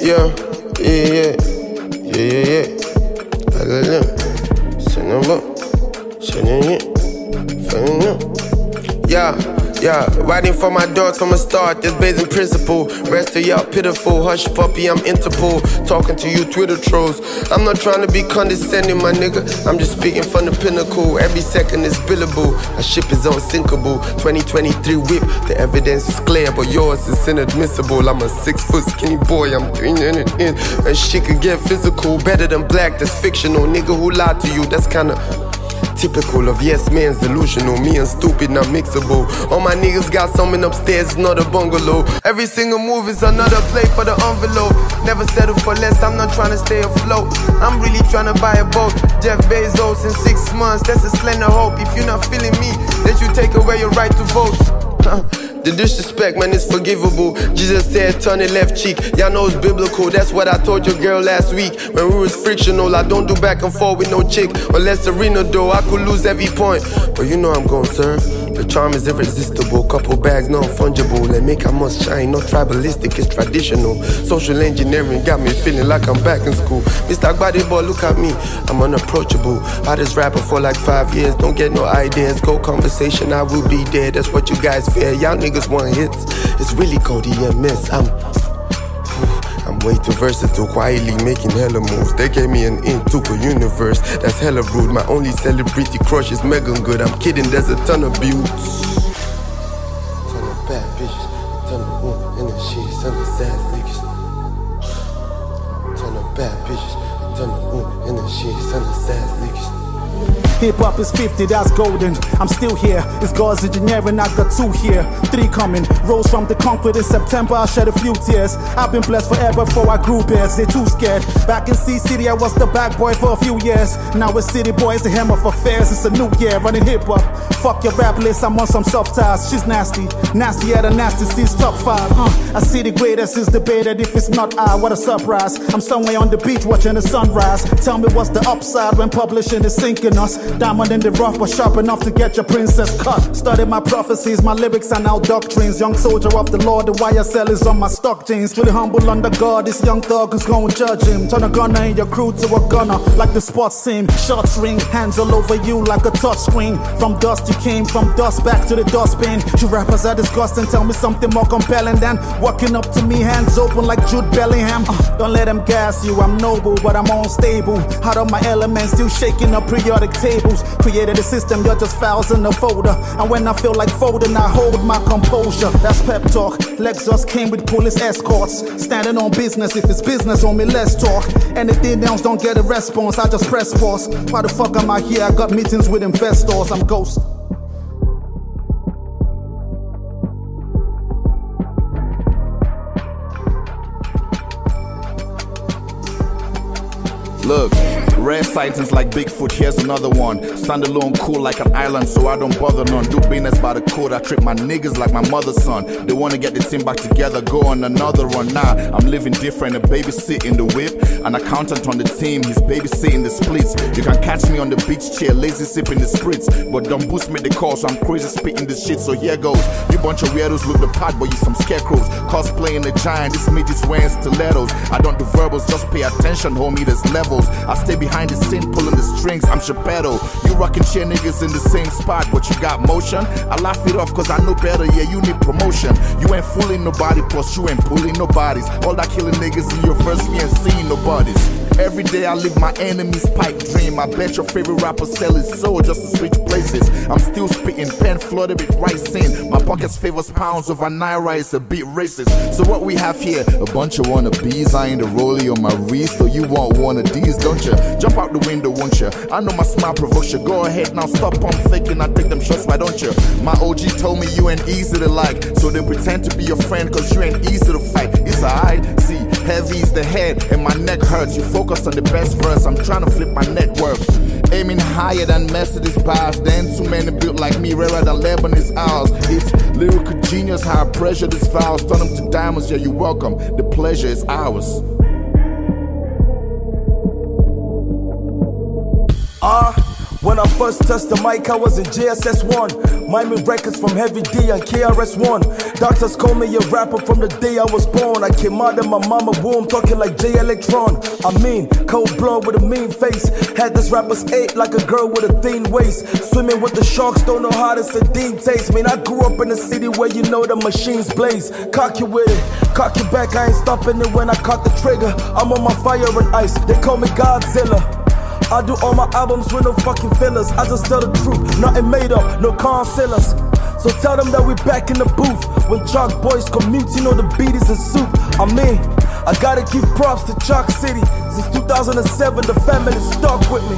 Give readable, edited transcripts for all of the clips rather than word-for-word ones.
Yeah. I got them. Send them up. Send them in. Yeah, writing for my dogs from a start, this blazing principle. Rest of y'all pitiful, hush puppy, I'm Interpol. Talking to you Twitter trolls. I'm not trying to be condescending, my nigga. I'm just speaking from the pinnacle. Every second is billable, a ship is unsinkable. 2023 whip, the evidence is clear, but yours is inadmissible. I'm a 6 foot skinny boy, I'm doing it in. And shit could get physical, better than black, that's fictional. Nigga who lied to you, that's kinda typical of yes man's delusional. Me and stupid, not mixable. All my niggas got something upstairs, it's not a bungalow. Every single move is another play for the envelope. Never settle for less, I'm not trying to stay afloat. I'm really trying to buy a boat. Jeff Bezos in 6 months, that's a slender hope. If you're not feeling me, then you take away your right to vote. The disrespect, man, is forgivable. Jesus said, turn it left cheek. Y'all know it's biblical. That's what I told your girl last week. When we was frictional, I don't do back and forth with no chick. Unless Serena though, I could lose every point. But you know I'm gon' serve. The charm is irresistible. Couple bags, non-fungible. And make I must shine, not tribalistic, it's traditional. Social engineering got me feeling like I'm back in school. Mr. Agbadebo, look at me, I'm unapproachable. Hottest rapper for like 5 years. Don't get no ideas, go conversation, I will be there. That's what you guys fear. Y'all niggas want hits. It's really cold EMS. I'm way too versatile, quietly making hella moves. They gave me an into a universe that's hella rude. My only celebrity crush is Megan Good. I'm kidding, there's a ton of beauty. Ton of bad bitches, ton of women in the sheets, ton of sad niggas. Ton of bad bitches, ton of women in the sheets, ton of sad niggas. Hip-hop is 50, that's golden. I'm still here, it's God's engineering, I got 2 here 3 coming, rose from the concrete in September, I shed a few tears. I've been blessed forever before I grew beards, they too scared. Back in C-City, I was the bad boy for a few years. Now with City Boys, the hem of affairs. It's a new year, running hip-hop. Fuck your rap list, I'm on some soft ties. She's nasty, nasty at a nasty, sees top 5. I see the greatest is debated, if it's not I, what a surprise. I'm somewhere on the beach watching the sunrise. Tell me what's the upside when publishing is sinking us. Diamond in the rough, but sharp enough to get your princess cut. Studied my prophecies, my lyrics are now doctrines. Young soldier of the Lord, the YSL is on my stock jeans. Really humble under God, this young thug who's gonna judge him. Turn a gunner in your crew to a gunner, like the sports team. Shots ring, hands all over you like a touch screen. From dust you came, from dust back to the dustbin. You rappers are disgusting, tell me something more compelling than walking up to me, hands open like Jude Bellingham. Don't let them gas you, I'm noble, but I'm unstable. Out of my element, still shaking up periodic tables. Created a system, you're just files in a folder. And when I feel like folding, I hold my composure. That's pep talk. Lexus came with police escorts. Standing on business, if it's business on me, let's talk. Anything else don't get a response, I just press pause. Why the fuck am I here? I got meetings with investors, I'm ghost. Look, rare sightings like Bigfoot, here's another one. Stand alone, cool like an island, so I don't bother none. Do business by the code, I treat my niggas like my mother's son. They wanna get the team back together, go on another run. Nah, I'm living different, a babysit in the whip. An accountant on the team, he's babysitting the splits. You can catch me on the beach chair, lazy sipping the spritz. But don't boost me the call, so I'm crazy spitting this shit, so here goes. You bunch of weirdos look the part, but you some scarecrows. Cosplaying the giant, this midget's wearing stilettos. I don't do verbals, just pay attention, homie, there's levels. I stay behind the scene, pulling the strings, I'm Chappelle. You rockin' cheer niggas in the same spot, but you got motion. I laugh it off cause I know better, yeah, you need promotion. You ain't fooling nobody, plus you ain't pulling nobody's. All that killing niggas in your verse, me ain't seeing nobody's. Every day I live my enemy's pipe dream. I bet your favorite rapper sell his soul just to switch places. I'm still spitting, pen flooded with rice in. My pockets favors pounds over naira, it's a bit racist. So what we have here, a bunch of wannabes. I ain't the rollie on my wrist, so you want one of these, don't you? Jump out the window, won't you? I know my smile provokes you. Go ahead now, stop pump faking, I take them shots, why don't you? My OG told me you ain't easy to like, so they pretend to be your friend cause you ain't easy to fight. It's alright, see, heavy's the head and my neck hurts. You focus on the best verse, I'm trying to flip my net worth. Aiming higher than Mercedes bars, then too many built like me, rarer than Lebanese owls. It's lyrical genius how I pressure these files, turn them to diamonds, yeah, you're welcome, the pleasure is ours. when I first touched the mic, I was in JSS1. Miming records from Heavy D and KRS-One. Doctors call me a rapper from the day I was born. I came out of my mama womb talking like J Electron. I mean, cold blood with a mean face. Had this rapper's ate like a girl with a thin waist. Swimming with the sharks, don't know how the sardine tastes. Man, I grew up in a city where you know the machines blaze. Cock you with it, cock you back, I ain't stopping it when I cock the trigger. I'm on my fire and ice, they call me Godzilla. I do all my albums with no fucking fillers. I just tell the truth, nothing made up, no concealers. So tell them that we back in the booth. When Chalk Boys commute, you know the beat is in soup. I mean, I gotta give props to Chalk City. Since 2007, the family stuck with me.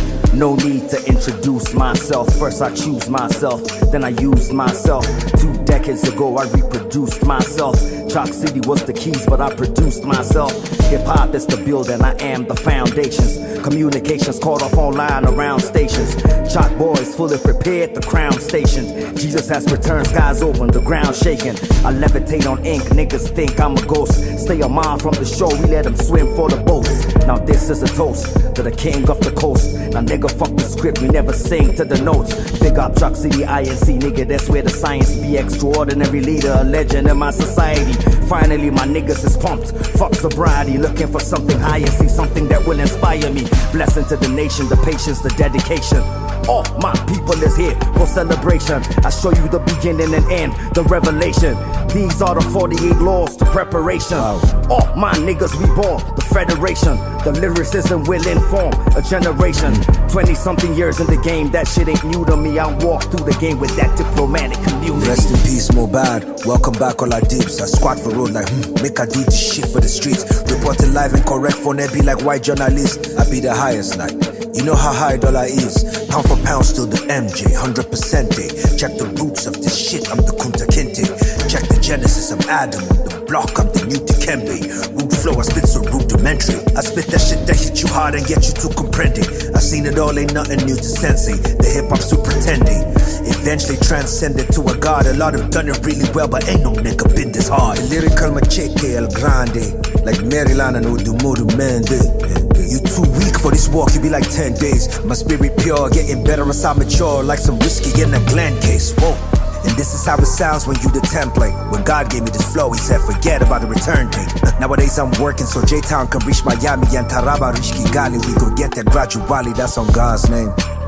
No need to introduce myself. First I choose myself, then I use myself. 2 decades ago I reproduced myself. Chalk City was the keys, but I produced myself. Hip-hop is the build and I am the foundations. Communications caught off online around stations. Chalk Boys fully prepared, the crown stationed. Jesus has returned, skies open, the ground shaking. I levitate on ink, niggas think I'm a ghost. Stay a mile from the shore, we let them swim for the boats. Now this is a toast to the king of the coast. Now nigga, fuck the script, we never sing to the notes. Big up Chalk City, INC, nigga, that's where the science be. Extraordinary leader, a legend in my society. Finally my niggas is pumped, fuck sobriety. Looking for something higher, see something that will inspire me. Blessing to the nation, the patience, the dedication. All my people is here for celebration. I show you the beginning and end, the revelation. These are the 48 laws to preparation. All my niggas reborn, the federation. The lyricism will inform a generation. 20-something years in the game, that shit ain't new to me. I walk through the game with that diplomatic community. Rest in peace, Mobad. Welcome back, all our deeps. I squat for road like, make I do this shit for the streets. Reporting live and correct for be like white journalists. I be the highest, like, you know how high dollar is. Pound for pound, still the MJ, 100% day. Check the roots of this shit, I'm the Kunta Kinte. Check the genesis of Adam on the block, I'm the new Dikembe. Root flow, I spit so rudimentary. I spit that shit that hit you hard and get you to comprende. I seen it all, ain't nothing new to sensei. The hip-hop still pretending. Eventually transcended to a god. A lot have done it really well, but ain't no nigga been this hard. The lyrical machete el grande, like Maryland and Udumuru Mende. You too weak for this walk, you be like 10 days. My spirit pure, getting better as I mature. Like some whiskey in a Glen case, whoa. And this is how it sounds when you the template. When God gave me this flow, he said forget about the return date. Nowadays I'm working so J-Town can reach Miami and Taraba reach Kigali. We go get that gradually, that's on God's name.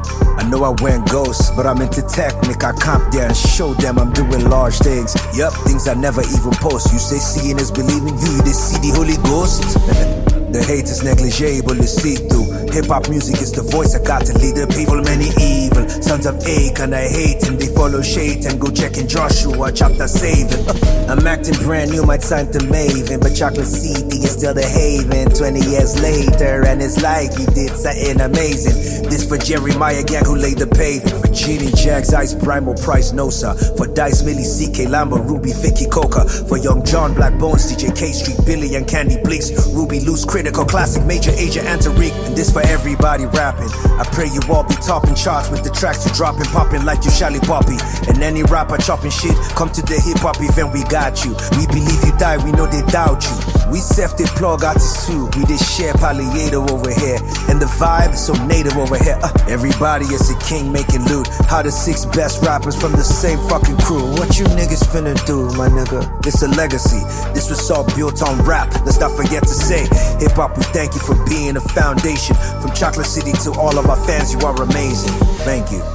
I know I went ghost, but I'm into technique. I comp there and show them I'm doing large things. Yup, things I never even post. You say seeing is believing, you they see the Holy Ghost. The hate is negligible, it's see-through. Hip-hop music is the voice I got to lead the people. Many evil sons of Achan I hate, and they follow Shaitan. Go check in Joshua chapter 7. I'm acting brand new, might sign to Maven, but Chocolate City is still the haven. 20 years later, and it's like we did something amazing. This for Jeremiah gang who laid the pavement. For Genie Jags, Ice Primal, Price Nosa. For Dice, Millie, CK, Lambo, Ruby, Vicky, Coca. For Young John, Black Bones, DJ K Street, Billy and Candy Bleaks. Ruby, Loose, Critical, Classic, Major, Agent, Antarik. And this for everybody rapping. I pray you all be topping charts with the tracks you dropping, popping like you Shally Poppy. And any rapper chopping shit, come to the hip hop event, we got you. We believe you die, we know they doubt you. We self-deploy artists too. We just share Palliato over here. And the vibe is so native over here. Everybody is a king making loot. How the 6 best rappers from the same fucking crew. What you niggas finna do, my nigga? This a legacy. This was all built on rap. Let's not forget to say, hip hop, we thank you for being a foundation. From Chocolate City to all of our fans, you are amazing. Thank you.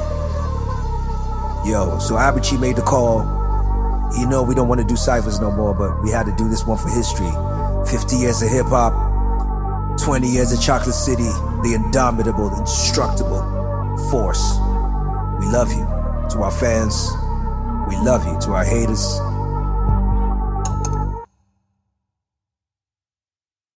Yo, so Abichi made the call. You know we don't want to do ciphers no more, but we had to do this one for history. 50 years of hip hop, 20 years of Chocolate City, the indomitable, indestructible force. We love you. To our fans, we love you. To our haters,